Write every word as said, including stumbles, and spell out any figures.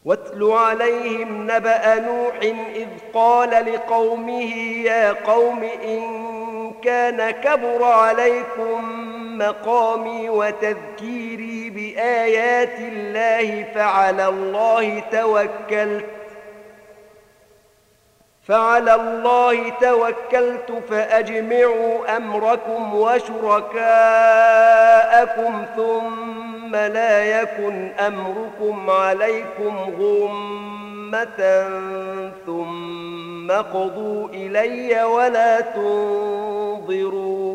واتل عليهم نبأ نوح إذ قال لقومه يا قوم إن كان كبر عليكم مقامي وتذكيري بآيات الله فعلى الله توكلت فعلى الله توكلت فأجمعوا أمركم وشركاءكم ثم لا يكن أمركم عليكم غمة ثم قضوا إلي ولا تنظرون